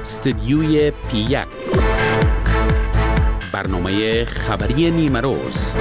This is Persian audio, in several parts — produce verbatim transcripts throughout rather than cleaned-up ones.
استدیوی پی یک، برنامه خبری نیمه روز.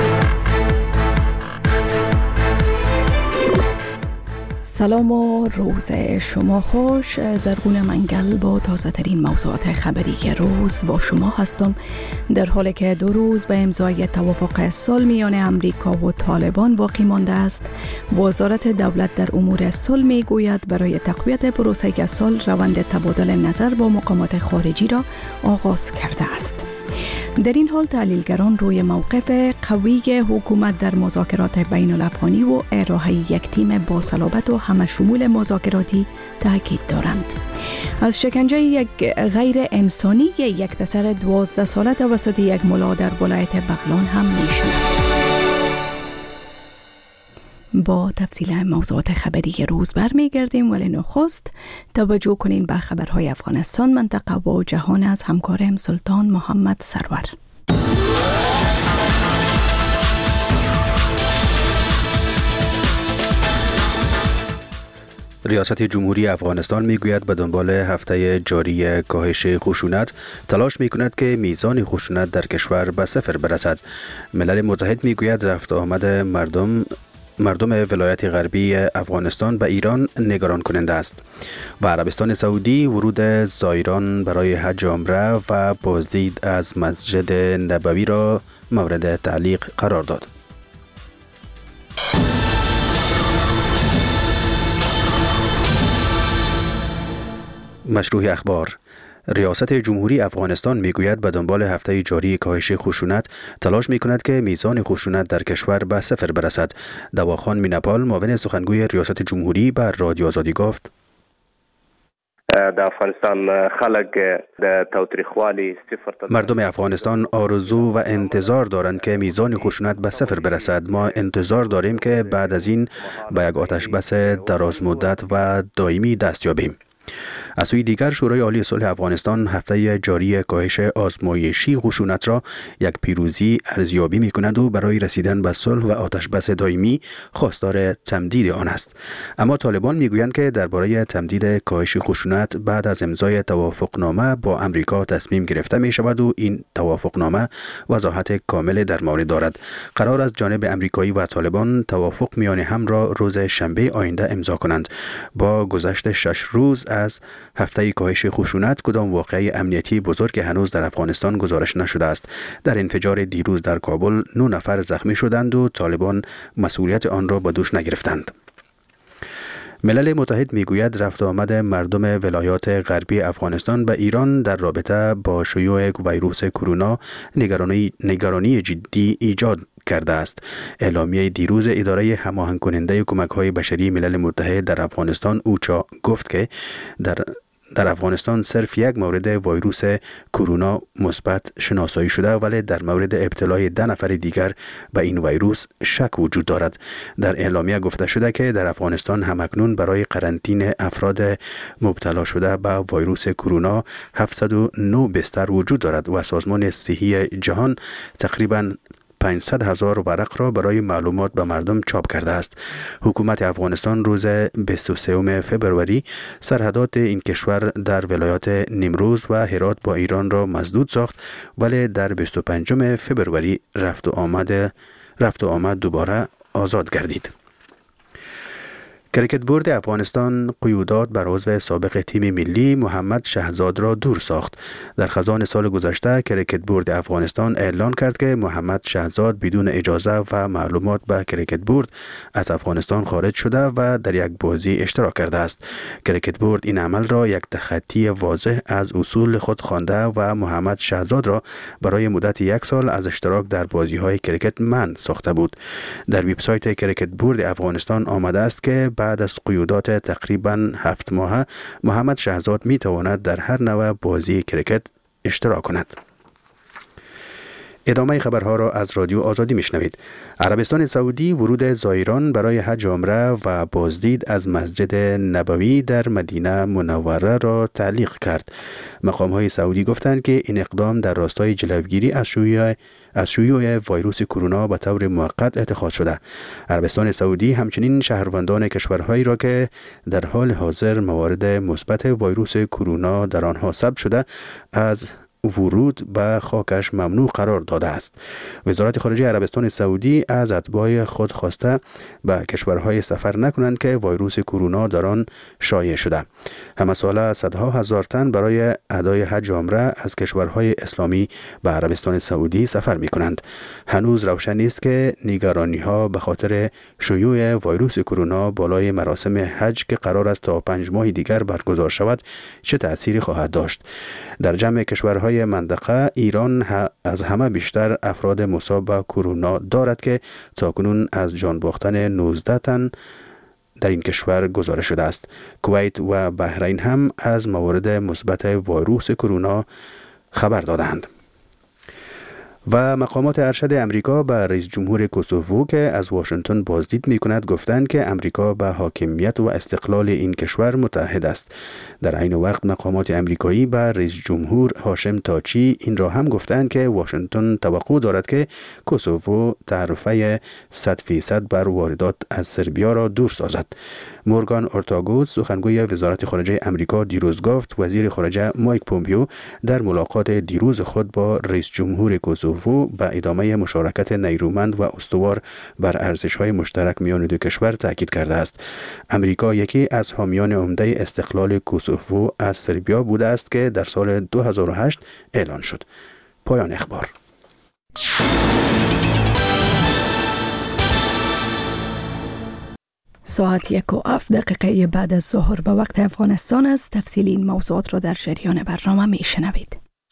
سلام و روز شما خوش. زرغون منگل با تازه ترین موضوعات خبری روز با شما هستم، در حالی که دو روز به امضای توافق صلح میان امریکا و طالبان باقی مانده است. وزارت دولت در امور صلح می گوید برای تقویت پروسه صلح روند تبادل نظر با مقامات خارجی را آغاز کرده است. در این حال تحلیلگران روی موقف قوی حکومت در مذاکرات بین الافغانی و ارائه یک تیم با صلابت و همه شمول مذاکراتی تاکید دارند. از شکنجه یک غیر انسانی یک پسر دوازده ساله توسط یک ملا در ولایت بغلان هم میشنوید. با تفصیل موضوعات خبری روز برمیگردیم، ولی نخست توجه کنیم به خبرهای افغانستان، منطقه و جهان از همکارم سلطان محمد سرور. ریاست جمهوری افغانستان میگوید به دنبال هفته جاری کاهش خشونت تلاش میکند که میزان خشونت در کشور به صفر برسد. ملل متحد میگوید رفت آمد مردم مردم ولایت غربی افغانستان به ایران نگران کننده است و عربستان سعودی ورود زائران برای حج و عمره و بازدید از مسجد نبوی را مورد تعلیق قرار داد. مشروع اخبار. ریاست جمهوری افغانستان میگوید به دنبال هفته جاری کاهش خشونت تلاش میکند که میزان خشونت در کشور به صفر برسد. دواخان مینپال معاون سخنگوی ریاست جمهوری بر رادیو آزادی گفت: د افغانستان خلک د تاوتریخوالي صفر. مردم افغانستان آرزو و انتظار دارند که میزان خشونت به صفر برسد. ما انتظار داریم که بعد از این به یک آتش بس دراز مدت و دائمی دست یابیم. از سوی دیگر شورای عالی صلح افغانستان هفته جاری کاهش آزمایشی خشونت را یک پیروزی ارزیابی می‌کند و برای رسیدن به صلح و آتش بس دائمی خواستار تمدید آن است. اما طالبان میگویند که درباره تمدید کاهش خشونت بعد از امضای توافقنامه با امریکا تصمیم گرفته می شود و این توافقنامه وضاحت کامل در مورد دارد. قرار از جانب امریکایی و طالبان توافق میان هم را روز شنبه آینده امضا کنند. با گذشت شش روز از هفته کاهش خشونت کدام واقعه امنیتی بزرگ هنوز در افغانستان گزارش نشده است. در انفجار دیروز در کابل نه نفر زخمی شدند و طالبان مسئولیت آن را به دوش نگرفتند. ملل متحد میگوید رفت آمد مردم ولایات غربی افغانستان به ایران در رابطه با شیوع ویروس کرونا نگرانی نگرانی جدی ایجاد کرده است. اعلامیه دیروز اداره هماهنگ کننده کمک‌های بشری ملل متحد در افغانستان اوچا گفت که در در افغانستان صرف یک مورد ویروس کرونا مثبت شناسایی شده، ولی در مورد ابتلای ده نفر دیگر به این ویروس شک وجود دارد. در اعلامیه گفته شده که در افغانستان همکنون برای قرنطینه افراد مبتلا شده به ویروس کرونا هفتصد و نه بستر وجود دارد و سازمان صحی جهان تقریباً پانصد هزار ورق را برای معلومات به مردم چاپ کرده است. حکومت افغانستان روز بیست و سوم فوریه سرحدات این کشور در ولایات نیمروز و هرات با ایران را مسدود ساخت، ولی در بیست و پنجم فوریه رفت و آمد رفت و آمد دوباره آزاد گردید. کریکت بورد افغانستان قیودات بر عضو سابق تیم ملی محمد شهزاد را دور ساخت. در خزان سال گذشته کریکت بورد افغانستان اعلان کرد که محمد شهزاد بدون اجازه و معلومات به کریکت بورد از افغانستان خارج شده و در یک بازی اشتراک کرده است. کریکت بورد این عمل را یک تخطی واضح از اصول خود خوانده و محمد شهزاد را برای مدت یک سال از اشتراک در بازی‌های کریکت منع ساخته بود. در وبسایت کریکت بورد افغانستان آمده است که بعد از قیودات تقریباً هفت ماهه محمد شهزاد می تواند در هر نوع بازی کریکت اشتراک کند. ادامه خبرها را از رادیو آزادی میشنوید. عربستان سعودی ورود زائران برای حج عمره و بازدید از مسجد نبوی در مدینه منوره را تعلیق کرد. مقام‌های سعودی گفتند که این اقدام در راستای جلوگیری از شیوع از شیوع ویروس کرونا به طور موقت اتخاذ شده. عربستان سعودی همچنین شهروندان کشورهایی را که در حال حاضر موارد مثبت ویروس کرونا در آنها ثبت شده از ورود به خاکش ممنوع قرار داده است. وزارت خارجه عربستان سعودی از اتباع خود خواسته به کشورهای سفر نکنند که ویروس کرونا در آن شایع شده. همه ساله صدها هزار تن برای ادای حج عمره از کشورهای اسلامی به عربستان سعودی سفر می کنند. هنوز روشن نیست که نگرانی ها به خاطر شیوع ویروس کرونا بالای مراسم حج که قرار است تا پنج ماه دیگر برگزار شود چه تأثیری خواهد داشت. در جمع کشورهای منطقه ایران از همه بیشتر افراد مصاب به کرونا دارد که تاکنون از جان باختن نوزده تن در این کشور گزارش شده است. کویت و بحرین هم از موارد مثبت ویروس کرونا خبر دادند. و مقامات ارشد امریکا به رئیس جمهور کوسوو که از واشنگتن بازدید می کند گفتند که امریکا به حاکمیت و استقلال این کشور متحد است. در عین وقت مقامات امریکایی به رئیس جمهور هاشم تاچی این را هم گفتند که واشنگتن توقع دارد که کوسوو تعرفه صد فیصد بر واردات از سربیا را دور سازد. مورگان اورتاگوس سخنگوی وزارت خارجه امریکا دیروز گفت وزیر خارجه مایک پومپیو در ملاقات دیروز خود با رئیس جمهور کوسوو به ادامه مشارکت نیرومند و استوار بر ارزش‌های مشترک میان دو کشور تاکید کرده است. امریکا یکی از حامیان عمده استقلال کوسوو از سربیا بوده است که در سال دو هزار و هشت اعلان شد. پایان اخبار. ساعت یک و هفت دقیقه بعد از ظهر به وقت افغانستان است. تفصیلی این موضوعات را در جریان برنامه می شنوید.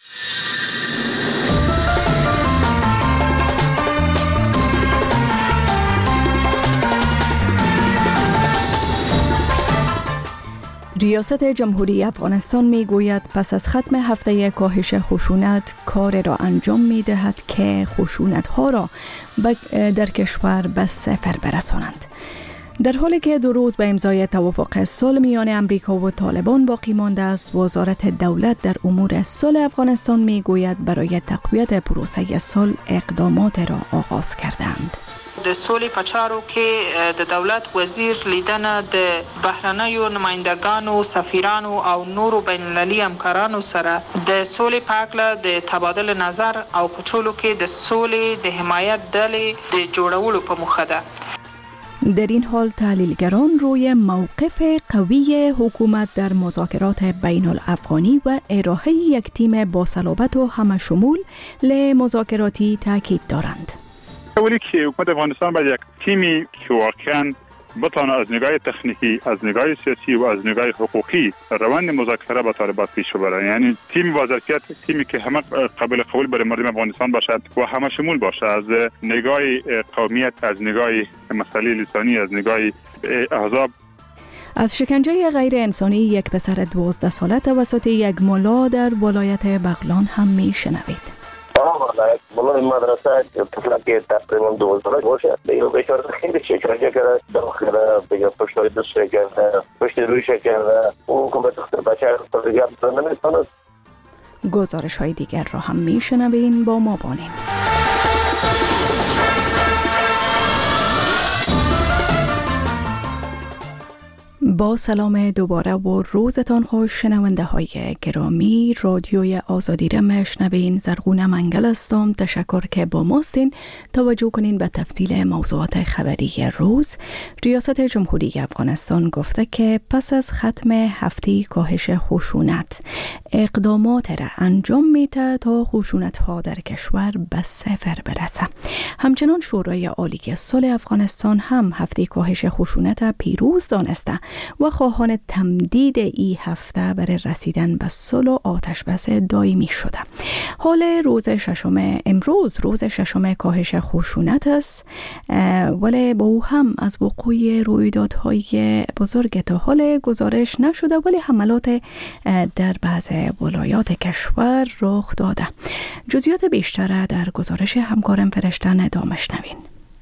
ریاست جمهوری افغانستان می گوید پس از ختم هفته کاهش خشونت کار را انجام می دهد که خشونت ها را در کشور به صفر برسانند. در حالی که دو روز به امضای توافق صلح میان امریکا و طالبان باقی مانده است، وزارت دولت در امور صلح افغانستان می گوید برای تقویت پروسه صلح اقدامات را آغاز کردند. د سولې په چارو کې د دولت وزیر لیدنه د بهرنیو نمایندګانو سفیرانو او نورو بین المللي همکارانو سره د سولې په اړه د تبادل نظر او په ټولو کې د سولې د حمایت ډلې د جوړولو په موخه ده. در این حال تحلیلگران روی موقف قوی حکومت در مذاکرات بین الافغانی و ارائه یک تیم با صلابت و همشمول لمذاکراتی تاکید دارند. اولی که حکومت افغانستان باید یک تیمی که واقعاً بتونه از نگاه تکنیکی، از نگاه سیاسی و از نگاه حقوقی روند مذاکره با طالبان پیش ببره. یعنی تیم با ظرفیت، تیمی که همه قابل قبول برای مردم افغانستان باشد و همه شمول باشه، از نگاه قومیت، از نگاه مسئله لسانی، از نگاه احزاب. از شکنجه غیر انسانی یک پسر دوازده ساله توسط یک ملا در ولایت بغلان هم میشنوید. ولایت ملای مدرسه طفلا که تقریبا دوازده باشه دیگه بیچاره خیلی شکنجه کرده، داخل دیگه پشت روی دست کرده، پشت رویش کرده، اون که به دختر بچه رو دیگه نمیتونه. گزارش های دیگر را هم میشنوین، با ما بانین. با سلام دوباره و روزتان خوش شنونده های گرامی. رادیوی آزادی را میشنوین. زرغونه منگل هستم. تشکر که با ماستین. توجه کنین به تفصیل موضوعات خبری روز. ریاست جمهوری افغانستان گفته که پس از ختم هفته کاهش خشونت اقدامات را انجام میده تا خشونت ها در کشور به صفر برسه. همچنان شورای عالی صلح افغانستان هم هفته کاهش خشونت پیروز دانسته و خواهان تمدید این هفته برای رسیدن به صلح و آتش بس دائمی شده. حال روز ششم امروز روز ششم کاهش خشونت است، ولی با او هم از وقوع رویدادهای بزرگ تا حال گزارش نشده، ولی حملات در بعض ولایات کشور رخ داده. جزئیات بیشتر در گزارش همکارم فرشته دامشنوین.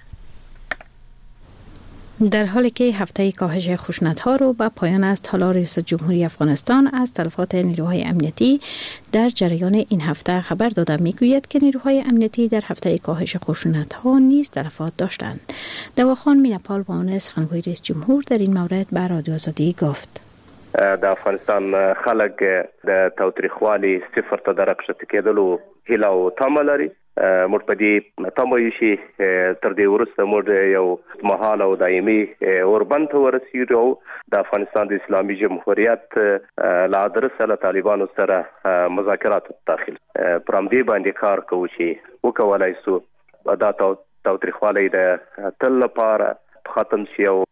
در حالی که هفته کاهش خشونت‌ها رو به پایان است، حالا رئیس جمهوری افغانستان از تلفات نیروهای امنیتی در جریان این هفته خبر داده. میگوید که نیروهای امنیتی در هفته کاهش خشونت‌ها نیز تلفات داشتند. دواخان مینپال با عنوان سخنگوی رئیس جمهور در این مورد به رادیو آزادی گفت: د افغانستان خلک د تاوتریخوالي صفر ته د راکښته کېدلو هیله او تمه لري. موږ په دې تمه یو چې تر دې وروسته موږ یو مهال او دایمي اوربند ته ورسېږو. د افغانستان د اسلامي جمهوریت له ادرسه له طالبانو سره مذاکرات داخل پر همدې باندې کار کوو چې وکولای سو دا تاوتریخوالي د تل لپاره ختم شي. او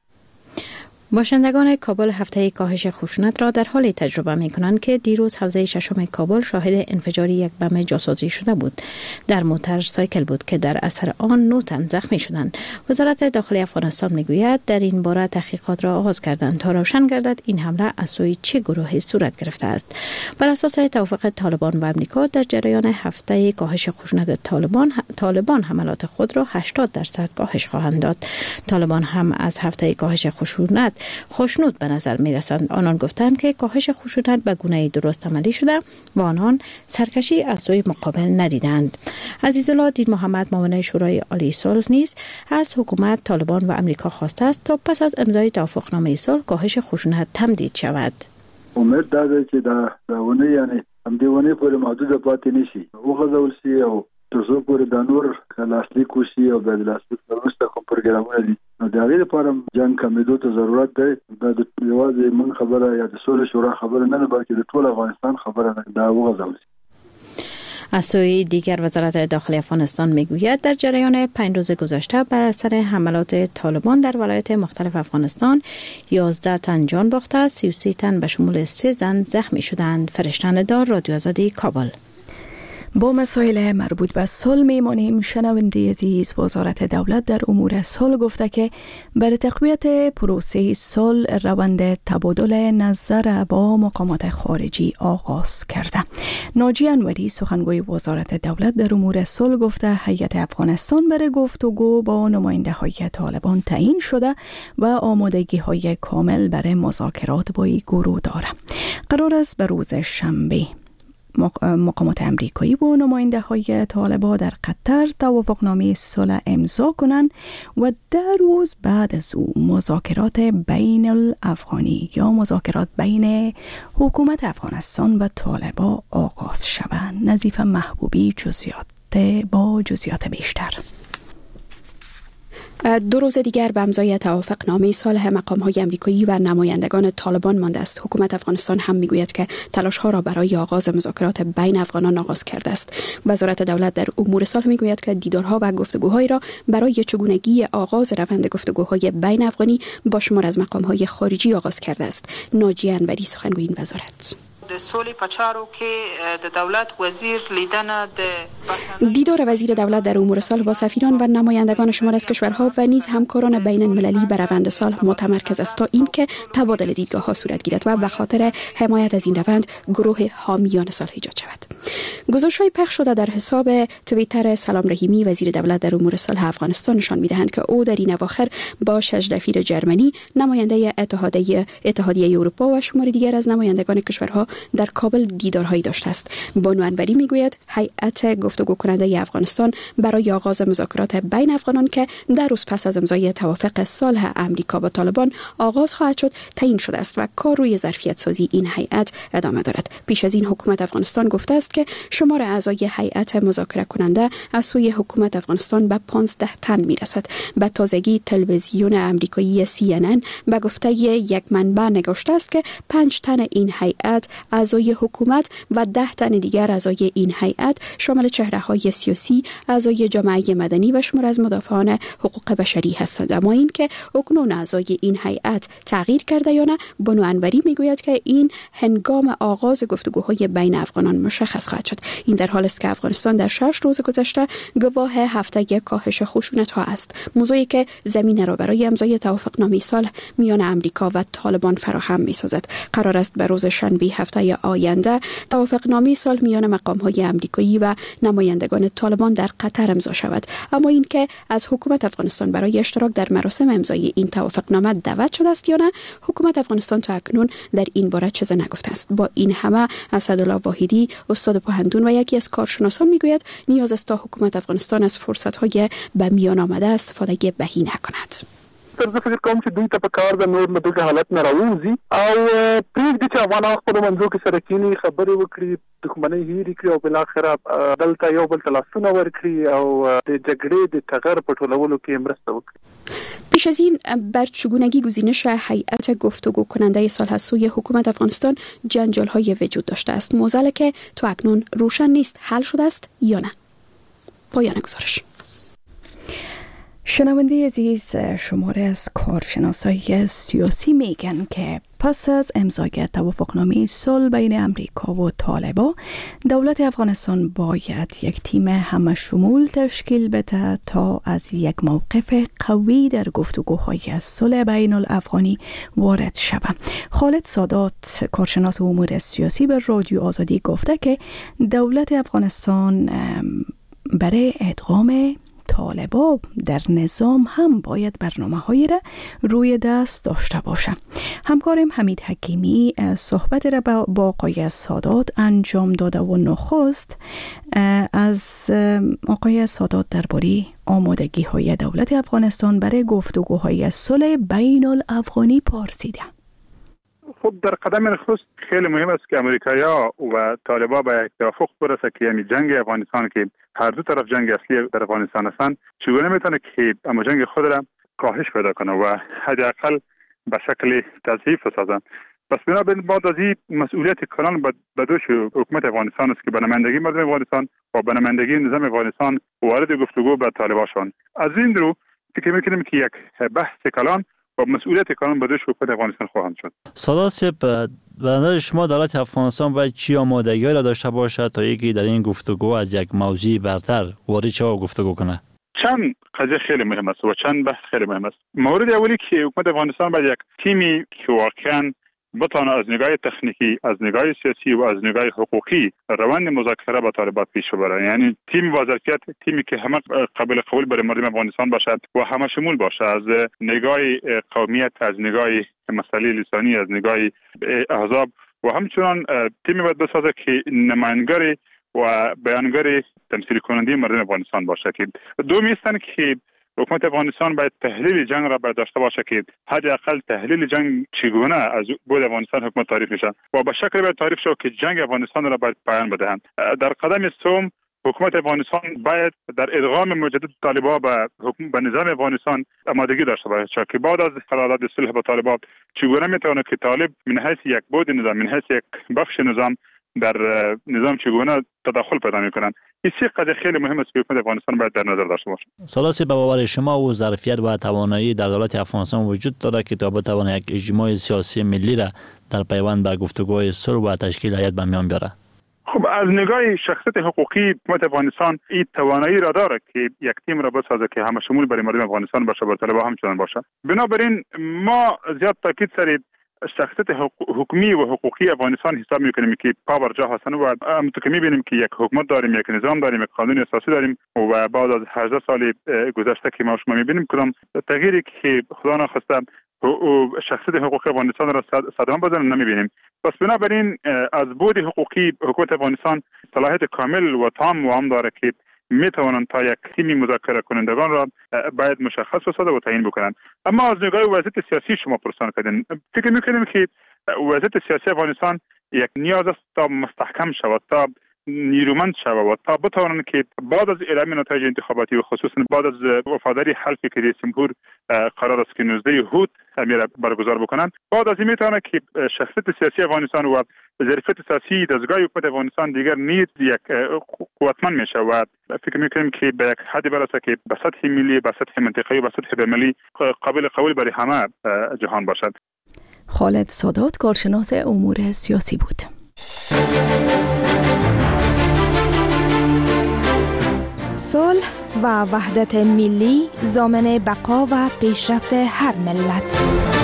باشندگان کابل هفته کاهش خشونت را در حالی تجربه می کنند که دیروز حوزه ششم کابل شاهد انفجار یک بم جاسازی شده بود. در موتر سایکل بود که در اثر آن نه تن زخمی شدند. وزارت داخلی افغانستان می گوید در این باره تحقیقات را آغاز کردند تا روشن گردد این حمله از سوی چه گروهی صورت گرفته است. بر اساس توافق طالبان و امریکا در جریان هفته کاهش خشونت طالبان طالبان حملات خود را هشتاد درصد کاهش خواهند داد. طالبان هم از هفته کاهش خشونت خوشنود به نظر می رسند. آنان گفتند که کاهش خشونت به گونه درست عملی شده و آنان سرکشی از سوی مقابل ندیدند. عزیزالله دین محمد معاون شورای عالی صلح نیز از حکومت طالبان و امریکا خواسته است تا پس از امضای توافقنامه صلح کاهش خشونت تمدید شود. امید داده که در دونه یعنی همدیونه پر محدود پاتې نشي او غزول شي او تر څو پورې د نور لاسلیک وشي او د لاسلیک وروسته کوم پروګرامونه دي نو د هغې لپاره جنګ کمیدو ته ضرورت دی. دا د یوازې من خبره یا د سولې شورا خبره نه ده بلکې د ټول افغانستان خبره ده. دا وغځول شي. از سوی دیگر وزارت داخلی افغانستان میگوید در جریان پنج روز گذشته بر اثر حملات طالبان در ولایات مختلف افغانستان یازده تن جان باخته، سی و سه تن به شمول سه زن زخمی شدند. فرشته دار، رادیو آزادی، کابل. با مسائل مربوط به صلح میمانیم. شنونده عزیز، وزارت دولت در امور صلح گفته که برای تقویت پروسه صلح روند تبادل نظر با مقامات خارجی آغاز کرده. ناجی انوری، سخنگوی وزارت دولت در امور صلح گفته هیئت افغانستان برای گفتگو با نماینده های طالبان تعیین شده و آمادگی های کامل برای مذاکرات با این گروه داره. قرار است به روز شنبه مقامات امریکایی و نماینده های طالبان در قطر توافقنامه صلح امضا کنند و در روز بعد از او مذاکرات بین الافغانی یا مذاکرات بین حکومت افغانستان و طالبان آغاز شود. نظیف محبوبی جزئیات با جزئیات بیشتر. دو روز دیگر به امضای توافقنامه صلح مقام‌های آمریکایی و نمایندگان طالبان مانده است. حکومت افغانستان هم میگوید که تلاش‌ها را برای آغاز مذاکرات بین افغانان آغاز کرده است. وزارت دولت در امور صلح میگوید که دیدارها و گفتگوهایی را برای چگونگی آغاز روند گفتگوهای بین افغانی با شمار از مقام‌های خارجی آغاز کرده است. ناجی انوری، سخنگوی این وزارت. د سولې په چارو کې د دولت وزیر لیدنه د دیدار وزیر دولت در امور صلح با سفیران و نمایندگان شمار از کشورها و نیز همکاران بین المللی بر روند صلح متمرکز است تا اینکه تبادل دیدگاه‌ها صورت گیرد و به خاطر حمایت از این روند گروه حامیان صلح ایجاد شود. گزارش‌های پخش شده در حساب توییتر سلام رحیمی وزیر دولت در امور صلح افغانستان نشان می‌دهند که او در این اواخر با ششدفیر جرمنی، نماینده اتحادیه اتحادیه اروپا و شمار دیگر از نمایندگان کشورها در کابل دیدارهایی داشته است. بانو انوری میگوید هیئت گفتگو کننده افغانستان برای آغاز مذاکرات بین افغانان که در روز پس از امضای توافق صلح امریکا با طالبان آغاز خواهد شد تعیین شده است و کار روی ظرفیت سازی این هیئت ادامه دارد. پیش از این حکومت افغانستان گفته است که شمار اعضای هیئت مذاکره کننده از سوی حکومت افغانستان به پانزده تن میرسد. به تازگی تلویزیون آمریکایی سی ان ان به گفته یک منبع نگاشته است که پنج تن این هیئت اعضای حکومت و ده تن دیگر اعضای این هیئت شامل چهره‌های سیاسی، اعضای جامعه مدنی و شمار از مدافعان حقوق بشری هستند. اما این که اکنون اعضای این هیئت تغییر کرده یا نه، بانو انوری میگوید که این هنگام آغاز گفتگوهای بین افغانان مشخص خواهد شد. این در حالی است که افغانستان در شش روز گذشته گواه هفته کاهش خشونت ها است، موضوعی که زمینه را برای امضای توافقنامه صلح میان امریکا و طالبان فراهم می‌سازد. قرار است به روز شنبه هفته آینده توافقنامه صلح میان مقام‌های امریکایی و نمایندگان طالبان در قطر امضا شود. اما این که از حکومت افغانستان برای اشتراک در مراسم امضای این توافقنامه دعوت شده است یا نه، حکومت افغانستان تا اکنون در این باره چیزی نگفته است. با این همه اسدالله واحدی، استاد پوهنتون و یکی از کارشناسان میگوید نیاز است تا حکومت افغانستان از فرصت‌های به میان آمده استفاده بهینه کند. تر زه فکر کوم چې دوی ته په کار د نور له دغه حالت نه راووځي او پرېږدي چې افغانان خپلو منځو کې سره کینی خبرې وکړي، دښمنۍ هېرې کړي او بالاخره دلته یو بل ته لاسونه ورکړي او د جګړې د ټغر په ټولولو کې مرسته وکړي. پیش از این بر چگونگی گزینش هیئت گفتگو کننده صلح از سوی حکومت افغانستان جنجال‌های وجود داشته است. موضوعی که تو اکنون روشن نیست حل شده است یا نه. پایان گزارش. شنونده عزیز، شماره از کارشناسای سیاسی میگن که پس از امضای توافقنامه صلح بین امریکا و طالبان، دولت افغانستان باید یک تیم همه شمول تشکیل بده تا از یک موقف قوی در گفتگوهای صلح بین الافغانی وارد شود. خالد سادات، کارشناس امور سیاسی، به رادیو آزادی گفته که دولت افغانستان برای ادغام طالبان در نظام هم باید برنامه‌هایی را روی دست داشته باشه. همکارم حمید حکیمی صحبت را با آقای سادات انجام داده و نخست از آقای سادات درباره آمادگی‌های دولت افغانستان برای گفتگوهای صلح بین الافغانی پرسیده. خب در قدم نخست خیلی مهم است که امریکایی‌ها و طالبان به یک توافق برسه که یعنی جنگ افغانستان که هر دو طرف جنگ اصلی در افغانستان هستند چگونه میتونه که اما جنگ خود را کاهش پیدا کنه و حداقل به شکل تضعیف بسازن. پس بنابراین بعد از این مسئولیت کلان به دوش حکومت افغانستان است که به نمایندگی مردم افغانستان و به نمایندگی نظام افغانستان وارد گفتگو با طالبان شوند. از این رو فکر میکنیم که یک بحث کلان و مسئولیت کلان به دوش حکومت افغانستان خواهند شد. سادات صاحب، به نظر شما دولت افغانستان باید چی آمادگی را داشته باشد تا اینکه در این گفتگو از یک موضوع برتر وارد شود و گفتگو کنه؟ چند قضیه خیلی مهم است و چند بحث خیلی مهم است. مورد اولی که حکومت افغانستان باید یک تیمی که واقعا بتونه از نگاه تکنیکی، از نگاه سیاسی و از نگاه حقوقی روند مذاکره با طالبان پیش ببره. یعنی تیم با ظرفیت، تیمی که همه قابل قبول برای مردم افغانستان باشد و همه شمول باشه، از نگاه قومیت، از نگاه مسئله لسانی، از نگاه احزاب و همچنان تیمی باید بسازه که نمایندگی و بیانگر تمثیل کننده مردم افغانستان باشه. که دومی است که حکومت افغانستان باید تحلیل جنگ را باید داشته باشه که حداقل تحلیل جنگ چگونه از بود افغانستان حکومت تعریف میشه و به شکلی باید تعریف شود که جنگ افغانستان را باید پایان بدهند. در قدم سوم حکومت افغانستان باید در ادغام مجدد طالبان به حکم به نظام افغانستان آمادگی داشته باشه که بعد از قرارداد صلح با طالبان چگونه میتونه که طالب من حیث یک بود نظام، من حیث یک بخش نظام در نظام چگونه تداخل پیدا میکنن. این سه قضیه خیلی مهم است که حکومت افغانستان باید در نظر داشته باشه. سالسی به باور شما و ظرفیت و توانایی در دولت افغانستان وجود داره که تا بتواند یک اجماع سیاسی ملی را در پیوند به گفتگوهای صلح و تشکیل هیئت به میان بیاره؟ خب از نگاه شخصیت حقوقی حکومت افغانستان این توانایی را داره که یک تیم را بسازه که همه شمول برای مردم افغانستان باشه، بر طالبان همچنان باشه. بنابراین ما زیاد تاکید سر شخصیت حکومی و حقوقی افغانستان حساب میکنیم که پا بر جا هستند و همونطور که میبینیم که یک حکومت داریم، یک نظام داریم، یک قانون اساسی داریم و بعد از هجده سال گذشته که ما شما میبینیم کدام تغییری که خدا نخواسته و شخصیت حقوقی افغانستان را صدمه بزنه نمیبینیم. پس بنابراین از بود حقوقی حکومت افغانستان صلاحیت کامل و تام و هم داره که میتوانند تا یک تیم مذاکره کنندگان را باید مشخص بسازه و تعیین بکنند. اما از نگاه وضعیت سیاسی شما پرسان کردین، فکر میکنیم که وضعیت سیاسی افغانستان یک نیاز است تا مستحکم شود، تا نیرومند شود و تا بتوانند که بعد از اعلام نتایج انتخاباتی و خصوصا بعد از وفاداری حلفی که رئیس جمهور قرار است که نوزده هوت امیر برگزار بکنند، بعد از این میتونه که شخصیت سیاسی افغانستان و ظرفیت سیاسی دستگاه حکومت افغانستان دیگر نیز یک قوتمند می شود. فکر می کنیم که به یک حدی برسه که به سطح ملی، به سطح منطقه‌ای و به سطح بین‌المللی قابل قبول برای همه جهان باشد. خالد سادات کارشناس امور سیاسی بود. صلح و وحدت ملی ضامن بقا و پیشرفت هر ملت.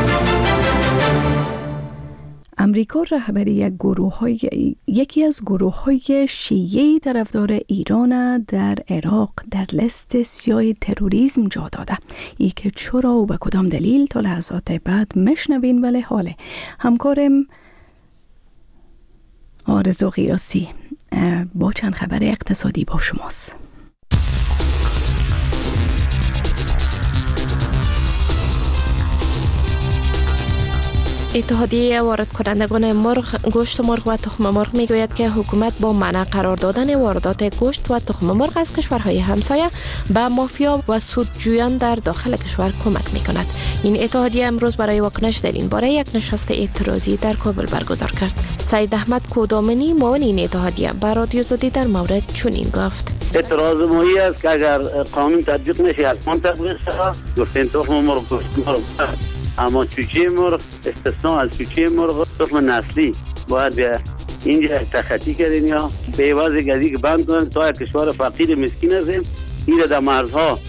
امریکا رهبری یک گروه های یکی از گروه های شیعه طرفدار ایران در عراق در لست سیاه تروریسم جا داده. ای که چرا و به کدام دلیل تا لحظات بعد مشنوین، ولی حاله همکارم آرزو قیاسی با چند خبر اقتصادی با شماست. اتحادیه وارد کنندگان مرغ، گوشت مرغ و تخم مرغ میگوید که حکومت با منع قرار دادن واردات گوشت و تخم مرغ از کشورهای همسایه به مافیا و سودجویان در داخل کشور کمک میکند. این اتحادیه امروز برای واکنش در این باره یک نشست اعتراضی در کابل برگزار کرد. سید احمد کودامنی معاون این اتحادیه به رادیو زدی در مورد چنین گفت: اعتراض ماهی است که اگر قانون تطبیق نشه حتما تطبیق شود. گفتن تخم مرغ، گوشت مرغ، اما چوچه مرغ استثناء از چوچه مرغ تخم نسلی باید به اینجا تخطی کردین یا به عوض گزی که بند کنن تا کشور فقیر مسکین هستیم این در مرزها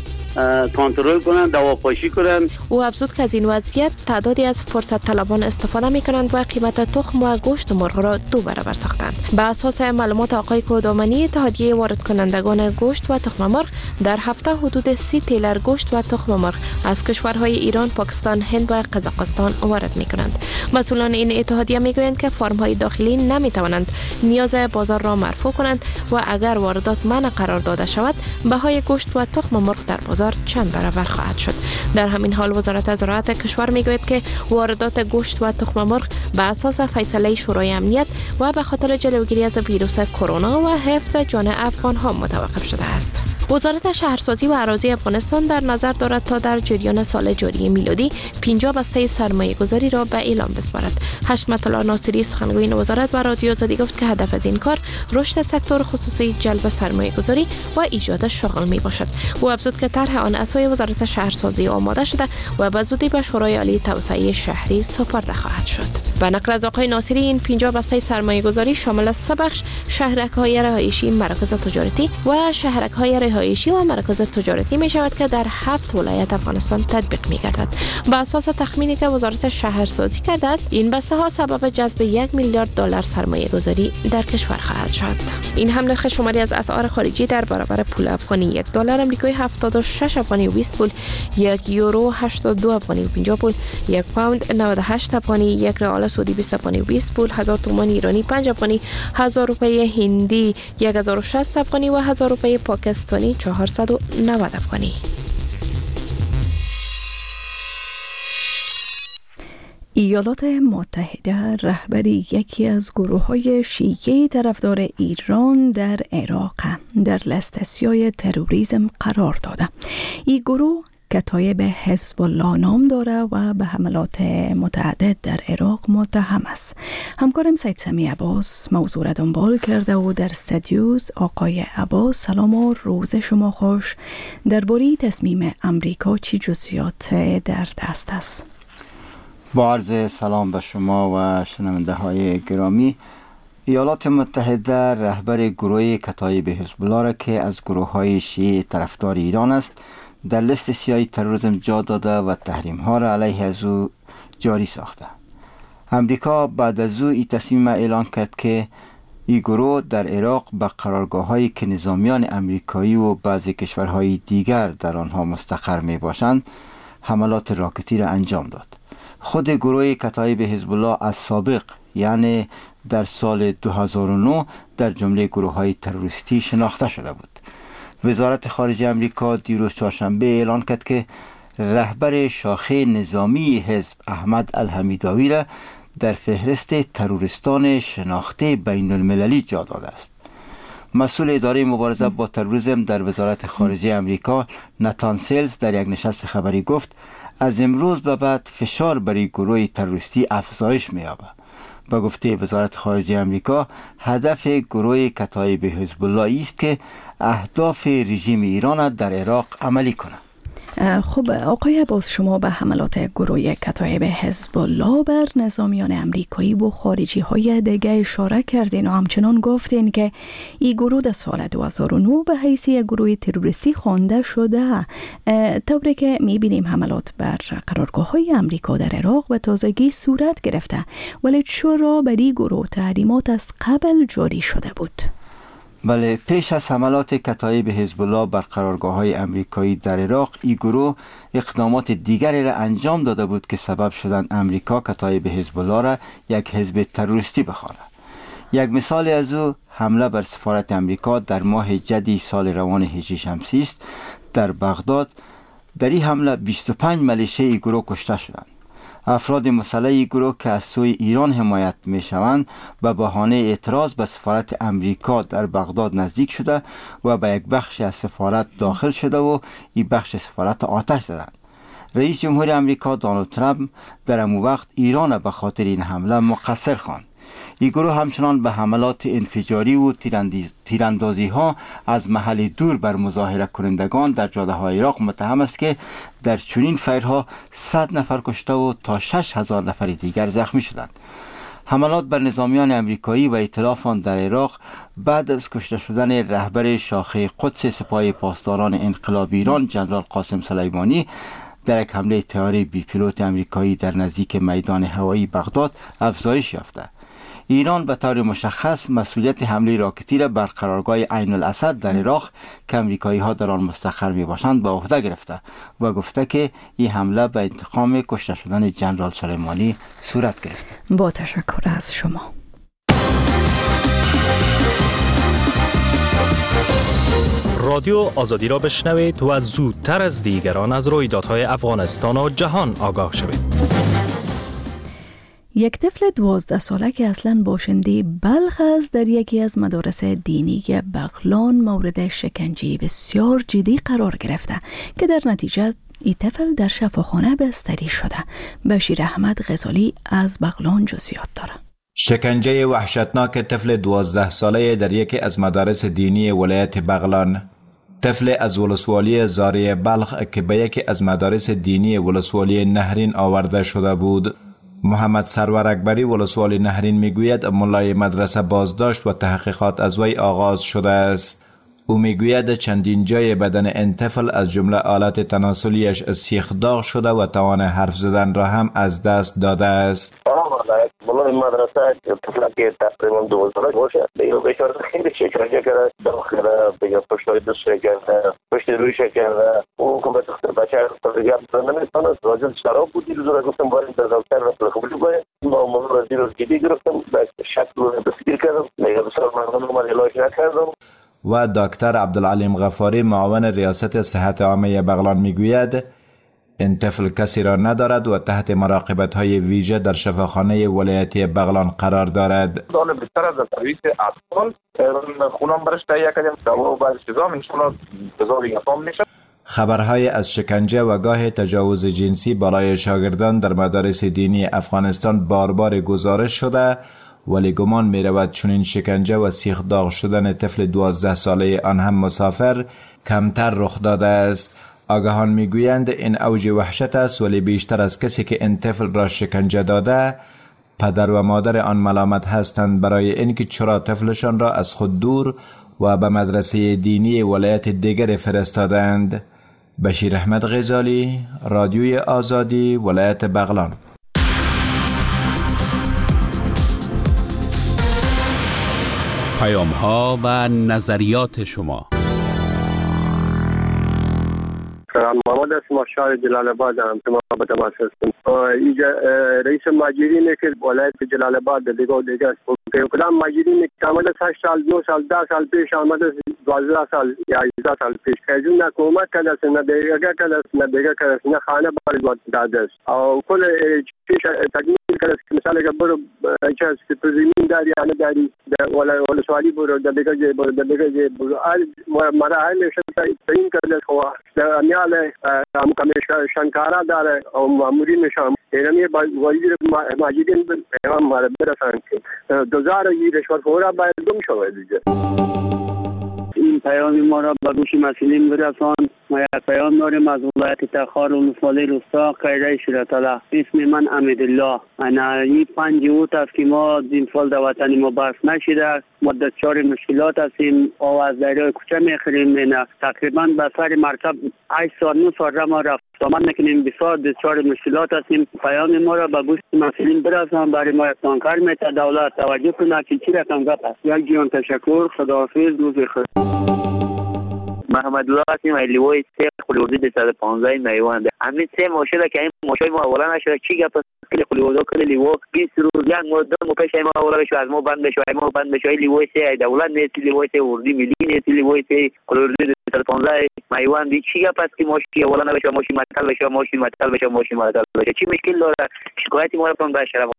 کنترل کنن، دواپاشی کنن. او افزود که از این وضعیت تعدادی از فرصت طلبان استفاده می کنند و قیمت تخم و گوشت مرغ را دو برابر ساختند. به اساس معلومات آقای کودامنی، اتحادیه وارد کنندگان گوشت و تخم مرغ در هفته حدود سی تیلر گوشت و تخم مرغ از کشورهای ایران، پاکستان، هند و قزاقستان وارد می کنند. مسئولان این اتحادیه می گویند که فرم‌های داخلی نمی توانند نیاز بازار را مرفوع کنند و اگر واردات منع قرار داده شود، بهای گوشت و تخم مرغ در بازار چند برابر خواهد شد. در همین حال وزارت زراعت کشور میگوید که واردات گوشت و تخم مرغ به اساس فیصله شورای امنیت و به خاطر جلوگیری از ویروس کرونا و حفظ جان افغان ها متوقف شده است. وزارت شهرسازی و اراضی افغانستان در نظر دارد تا در جریان سال جاری میلادی پنجاه بسته سرمایه گذاری را به اعلام بسپارد. حشمت الله ناصری سخنگوی این وزارت به رادیو زدی گفت که هدف از این کار رشد سکتور خصوصی، جلب سرمایه گذاری و ایجاد شغل می باشد. او افزود که طرح آن از سوی وزارت شهرسازی آماده شده و به زودی به شورای عالی توسعه شهری سپرده خواهد شد. به نقل از آقای ناصری، این پنجاه بسته سرمایه گذاری شامل از سه بخش شهرک‌های رهایشی، مراکز تجارتی و شهرک‌های رهایشی و مراکز تجارتی می شود که در هفت ولایت افغانستان تطبیق می گردد. به اساس تخمینی که وزارت شهرسازی کرده است، این بسته ها سبب جذب یک میلیارد دلار سرمایه گذاری در کشور خواهد شد. این هم نرخ شماری از اسعار خارجی در برابر پول افغانی: یک دلار آمریکایی هفتاد و شش افغانی و بیست پول، یک یورو هشتاد و دو افغانی و پنجاه پول، یک پوند نود و هشت افغانی، یک ریال سعودی بیست افغانی و بیست پول، هزار تومان ایرانی پنج افغانی، هزار روپیه هندی یک هزار و شصت افغانی و هزار روپیه پاکستانی چهارصد و نود افغانی. ایالات متحده رهبری یکی از گروه‌های شیعه طرفدار ایران در عراق در لست سیاه تروریسم قرار داده. این گروه که طایب حزب الله نام داره و به حملات متعدد در عراق متهم است. همکارم سید سمی عباس موضوع را دنبال کرده و در استودیوز. آقای عباس سلام و روز شما خوش. درباره تصمیم امریکا چی جزئیات در دست است؟ با عرض سلام به شما و شنونده های گرامی، ایالات متحده رهبر گروه کتایب حزب الله را که از گروه های شیعه طرفدار ایران است در لست سیاه تروریسم جا داده و تحریم ها را علیه از او جاری ساخته. امریکا بعد از او این تصمیم اعلان کرد که این گروه در عراق به قرارگاه هایی که نظامیان امریکایی و بعضی کشورهای دیگر در آنها مستقر می باشند حملات راکتی را انجام داد. خود گروه کتایب حزب الله از سابق، یعنی در سال دو هزار و نه، در جمله گروه های تروریستی شناخته شده بود. وزارت خارجه امریکا دیروز چهارشنبه اعلان کرد که رهبر شاخه نظامی حزب احمد الحمیداوی را در فهرست تروریستان شناخته بین المللی جا داده است. مسئول اداره مبارزه با تروریسم در وزارت خارجه امریکا نتان سیلز در یک نشست خبری گفت از امروز به بعد فشار بر گروه تروریستی افزایش می‌یابد. به گفته وزارت خارجه امریکا هدف گروه کتایب حزب الله است که اهداف رژیم ایران در عراق عملی کنند. خب آقای عباس، شما به حملات گروه کتایب حزب الله بر نظامیان امریکایی و خارجی های دیگه اشاره کردین و همچنان گفتین که این گروه در سال دو هزار و نه به حیث گروه تروریستی خوانده شده، طوری که میبینیم حملات بر قرارگاه های امریکا در عراق به تازگی صورت گرفته، ولی چرا بر این گروه تحریمات از قبل جاری شده بود؟ بله، پیش از حملات کتایب حزب الله بر قرارگاه‌های امریکایی در عراق، این گروه اقدامات دیگری را انجام داده بود که سبب شدند امریکا کتایب حزب الله را یک حزب تروریستی بخواند. یک مثال از او حمله بر سفارت امریکا در ماه جدی سال روان هجری شمسی است. در بغداد در این حمله بیست و پنج ملیشه این گروه کشته شدند. افراد مسلح گروه که از سوی ایران حمایت می شوند به بهانه اعتراض به سفارت امریکا در بغداد نزدیک شده و به یک بخش از سفارت داخل شده و این بخش سفارت آتش زدند. رئیس جمهور امریکا دونالد ترامپ در آن وقت ایران به خاطر این حمله مقصر خواند. این گروه همچنان به حملات انفجاری و تیراندازی ها از محل دور بر مظاهره کنندگان در جاده های عراق متهم است که در چنین فیرها صد نفر کشته و تا شش هزار نفر دیگر زخمی شدند. حملات بر نظامیان امریکایی و ائتلاف آن در عراق بعد از کشته شدن رهبر شاخه قدس سپاه پاسداران انقلاب ایران جنرال قاسم سلیمانی در یک حمله طیاره بی پیلوت امریکایی در نزدیک میدان هوایی بغداد افزایش یافته. ایران به طور مشخص مسئولیت حمله راکتی را بر قرارگاه عین الاسد در عراق که امریکایی ها در آن مستقر می باشند به عهده گرفته و گفته که این حمله به انتقام کشته شدن جنرال سلیمانی صورت گرفته. با تشکر از شما. رادیو آزادی را بشنوید و زودتر از دیگران از رویدادهای افغانستان و جهان آگاه شوید. یک طفل دوازده ساله که اصلاً باشنده بلخ است در یکی از مدارس دینی بغلان مورد شکنجه بسیار جدی قرار گرفته که در نتیجه این طفل در شفاخانه بستری شده. بشیر احمد غزالی از بغلان جزئیات داره. شکنجه وحشتناک طفل دوازده ساله در یکی از مدارس دینی ولایت بغلان. طفل از ولسوالی زاری بلخ که به یکی از مدارس دینی ولسوالی نهرین آورده شده بود. محمد سرور اکبری ولسوالی نهرین میگوید ملای مدرسه بازداشت و تحقیقات از وی آغاز شده است. او میگوید چندین جای بدن این طفل از جمله آلت تناسلیش سیخ داغ شده و توان حرف زدن را هم از دست داده است. ملای مدرسه طفل که تقریبا دوازده باشه دیگه بشار خیلی شکنجه کرده، داخل بگه پشتای دست کرده، پشت رویش کرده. او که به تخت بچه دیگه نمیتونه راجل شراب بودی رو را گفتم باید در دکتر رفت قبول کنه. ما موضوع زیر رو جدی گرفتم، به شکل رو دستگیر کردم، دیگه بسیار مردم رو من علاج نکردم. و دکتر عبدالعلیم غفاری معاون ریاست صحت عامه بغلان میگوید این طفل کسی را ندارد و تحت مراقبت های ویژه در شفاخانه ولایتی بغلان قرار دارد. دانه بستر از سرویس اطفال خونم برش تهیه کردیم دوا و بعض چیزا انشالله بزار یفام میشه. خبرهای از شکنجه و گاه تجاوز جنسی برای شاگردان در مدارس دینی افغانستان بار بار گزارش شده، ولی گمان می رود چنین شکنجه و سیخ داغ شدن طفل دوازده ساله آن هم مسافر کمتر رخ داده است. آگاهان می گویند این اوج وحشت است، ولی بیشتر از کسی که این طفل را شکنجه داده پدر و مادر آن ملامت هستند برای اینکه چرا طفلشان را از خود دور و به مدرسه دینی ولایت دیگر فرستادند. بشیر احمد غزالی، رادیوی آزادی، ولایت بغلان. پیام ها و نظریات شما. سلام، محمد اسماعیل شاه جلال آباد هم تو ما تماس هستم. اینجا رئیس ماجرین که ولایت جلال آباد دیگه و دیگه است. کدام ماجرین که آمده هشت سال، نه سال، ده سال پیش آمده، دوازده سال یا هجده سال پیش که نه حکومت کده است، نه دیگه کده است، نه دیگه کده است، نه خانه باید داده است. او کل پیش تکمیل کرد مثلا که برو چه سپرزمین داری یا نداری ولا ولا سوالی برو در دیگه جای برو در دیگه جای برو مراحل شد تعیین کرده خو در میال مکمل شنکارا داره او مامورین شام یعنی وزیر ماجدین پیام ماره برسان که دوزار یی رشوت خورا باید گم شود دیگه. این پیام ما را به گوش مسئولین برسان. ما یک پیام داریم از ولایت تخار ولسوالی روستا قیره شیراتلا. اسم من امیدالله. انا این پنج اوت است که ما این سال در وطن ما بحث نشده. مدت چار مشکلات هستیم و از دریای کوچه میخریم. نه تقریبا به سر مرتب هشت سال نه سال را ما رفت آمد میکنیم. بسیار دچار مشکلات هستیم. پیام ما را به گوش مسئولین برسان. برای ما اقدام میته دولت توجه کنه که چی رقم گپ است. یک جان تشکر. خداحافظ. روز بخیر. محمد الله هستیم از لیوای سه خلیوردی دویست و پانزده میوند. همین سه ماشله که این ماشای ما اولا نشده چی گپ است که خلیوردا کلی لیوا بیست روز یک مدت مو پیش ما اولا بشه از ما بند بشه ما بند بشه لیوای سه دولت نیست لیوای سه وردی ملی نیست لیوای سه خلیوردی دویست و پانزده میوند چی گپ است که ماشی اولا نشه ماشی متل بشه ماشی متل بشه ماشی متل بشه چی مشکل داره؟ شکایتی ما را به شرف